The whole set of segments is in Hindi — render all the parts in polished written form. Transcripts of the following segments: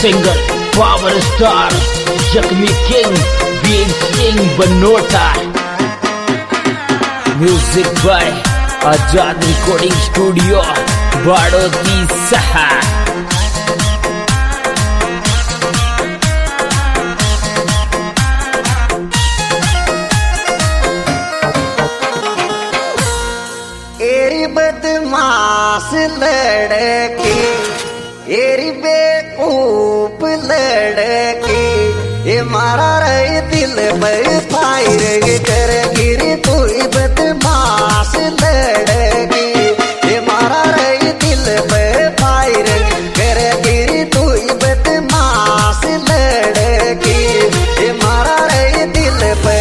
सिंगर पावर स्टार जख्मी king Veer Singh Banota. Music by Azad recording studio Baroti सहा। एरी बदमाश लड़की, एरी बेवकूफ लड़की, ये मारा रही दिल में फायर कर गिरी। तू बदमाश लड़की, ये मारा रही दिल में फायर कर गिरी। तू बदमाश लड़की, ये मारा रही दिल पे।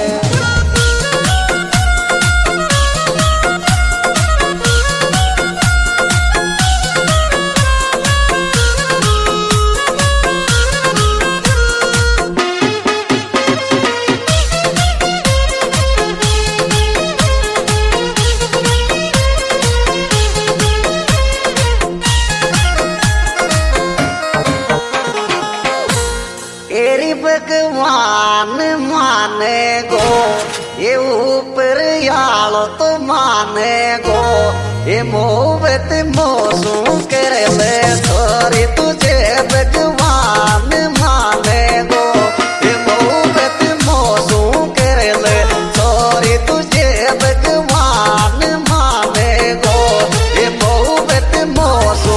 एरी भगवान माने गो, ये ऊपर यालो तो माने गो। ये मोहब्बत मौसू कर ले थोड़ी, तुझे भगवान माने गो। ये मोहब्बत मौसू कर ले थोड़ी, तुझे भगवान माने गो। ये मोहब्बत मौसू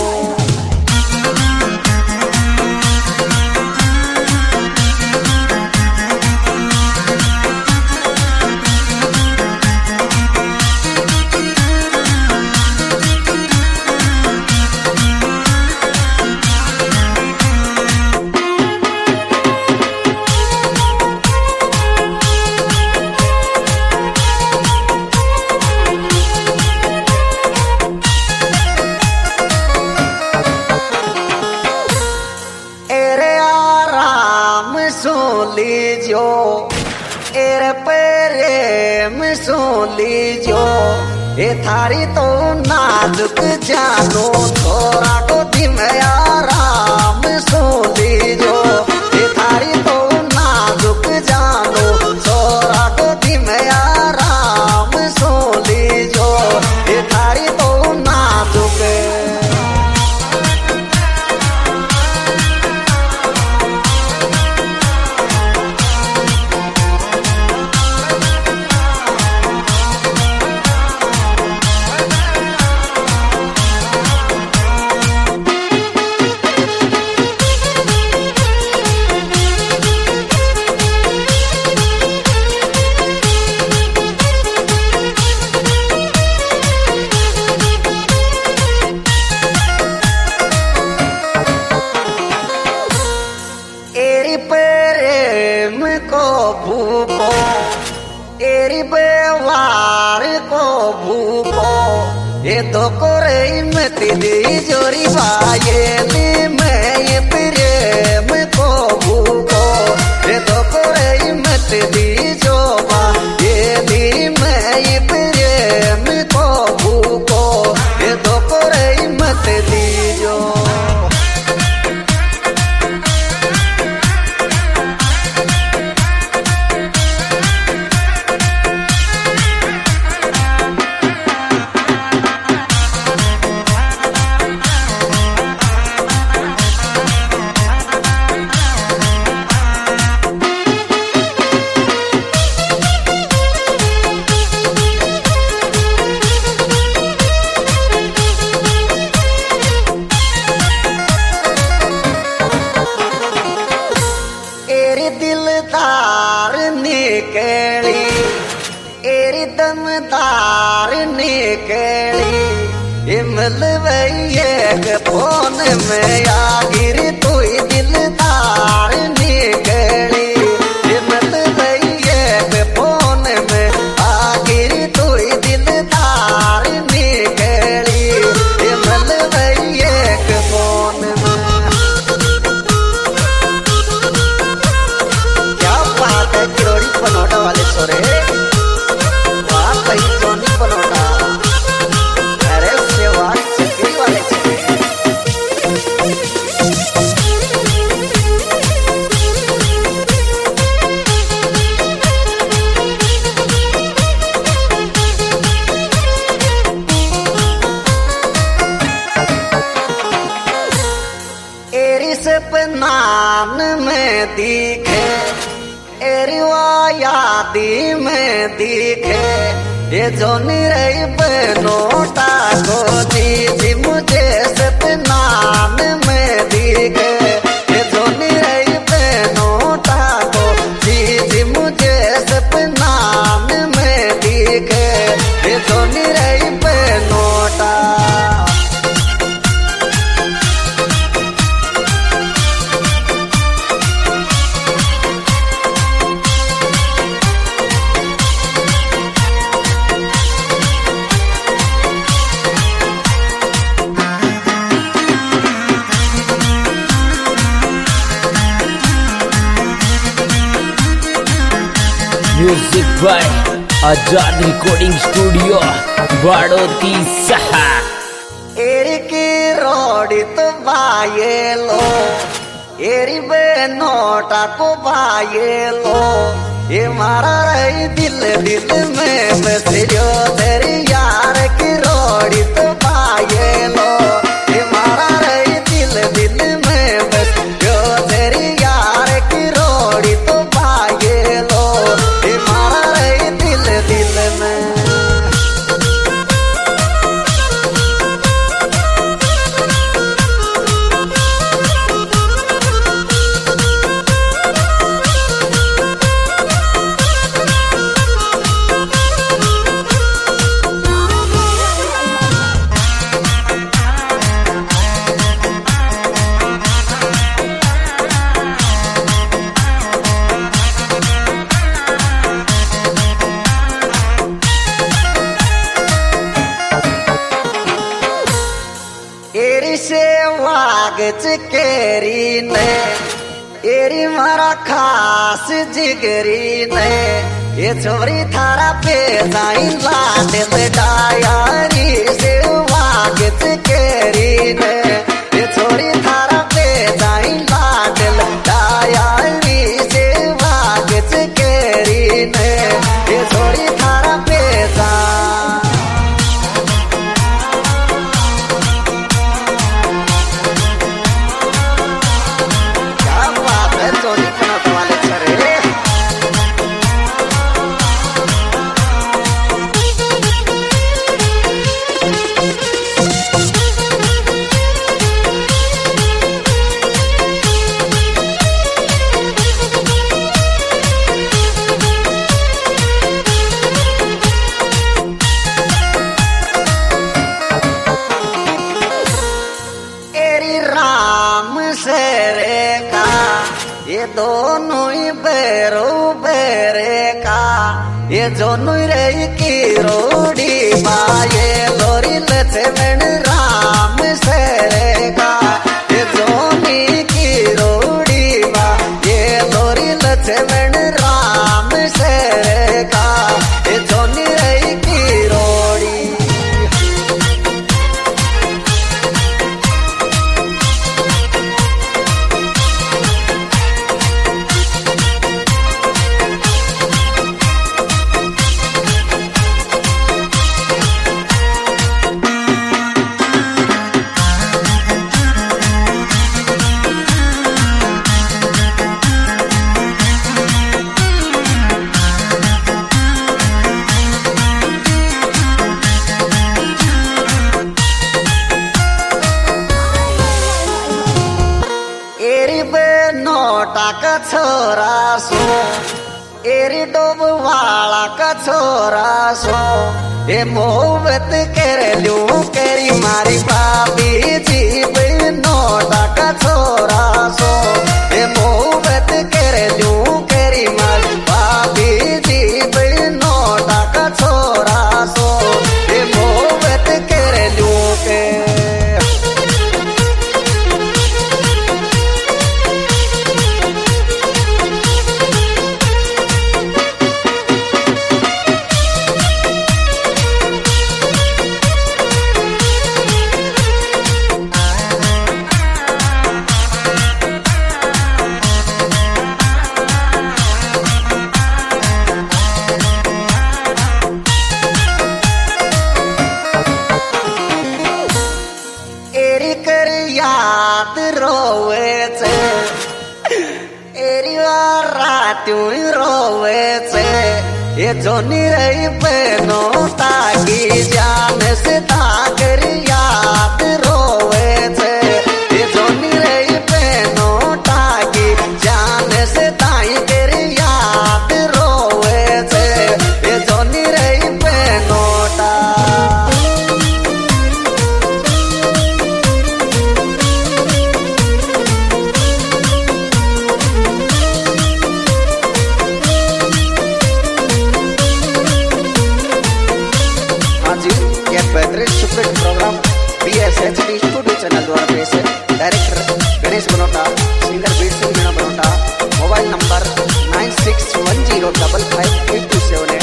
लीजो, एरे प्रेम सुन लीजो। ये थारी तो नाजुक जानो, थोड़ा गोदी में आराम सुन लीजो। ये थारी तो नाजुक जानो, थोड़ा गोदी में आराम सुन लीजो। ये थारी तो नाजुक को भूको, एरी बेवार को भूको। ये तो कोरे में तेरी जोरी बाये में, ये प्रेम को भूको। ये तो कोरे में तेरी जोबा, ये दी में ये प्रेम को भूको। ये तो कोरे में तेरी जो दिलदार निकली, एरी दमदार निकली। इमल एक फोन में आ गिरी, तू दिलदार निकली। इमल एक फोन में आ गिरी, तू दिलदार निकली। इमल एक फोन में किरोड़ी पनोटा वाले सोरे, वाह भाई जोनी पनोटा। अरे सेवा चक्री वाले चले। सपनान में दिखे एरी यादी में दिखे ये जो निरई बनोटा को जी मुझे सपनान में दिखे ये जो निरई बनोटा को जी मुझे सपनान में दिखे ये जो निरई Banota music by Azad recording studio Baroti सहा एरी की रोडी तो बाये लो एरी बे नोटा को बाये लो ये मारा रही दिल दिल में बसरियो तेरी यार की रोडी तो बाये लो ये मारा रही दिल दिल में बसरियो तेरी यार की रोडी तो बाये लो ये मारा रही दिल दिल में एरी से वागच केरी ने एरी मारा खास जिगरी ने ये छोरी थारा पे जाई लाडल डायारी से वागच केरी ने ये छोरी थारा पे जाई लाडल डायारी से वागच केरी ने ये छोरी थारा पे जा ये दोनों ही बेरो बेरे का ये दोनों रे की रोडी माये लोरी लक्ष्मण राम सेरे का ये दोनों की रोडी मा ये लोरी लक्ष्मण राम सेरे का ये दोनों रे की रोडी नोटा का छोरा सो एरी डोब वाला का छोरा सो ये मोहब्बत कर लू करी मारी भाभी जीव नोटा का छोरा सो ये मोहब्बत कर लू करी मारी भाभी जीव नोटा का छोरा सो ये मोहब्बत कर लू के तेरी याद रोवे छे एरी रात्यों रोवे छे ये जोनी रही बहनो ताकी जान से ताकर याद रोवे छे ये जोनी रही बहनो ताकी जान से ताई तेरी याद रोवे छे ये जोनी रही बहनो ता प्रोग्राम BSHD स्टूडियो चैनल द्वारा पेश है। Director Ganesh Banota, singer Bir Singh Meena Banota, mobile number 9610558278।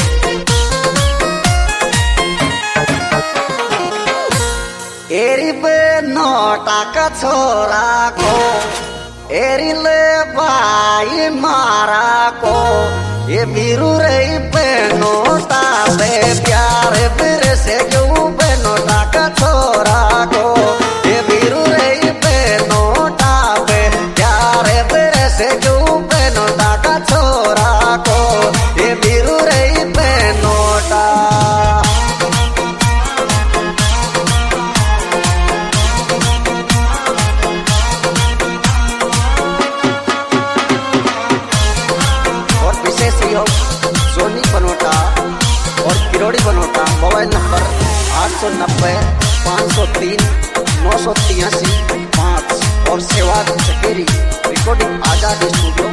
एरी बनोटा का छोरा को एरी ले भाई मारा को ये बीरू रही बनोटा बे प्यार बिर से क्यों बनोटा का छोरा को ये बीरू रही बनोटा बे प्यार बिर से क्यों बनोटा का छोरा को ये बीरू रही बनोटा और विशेष सहयोग सोनी बनोटा और किरोड़ी बनोटा। मोबाइल नंबर 890 503 983 5 और सेवा चकेरी। रिकॉर्डिंग आजाद स्टूडियो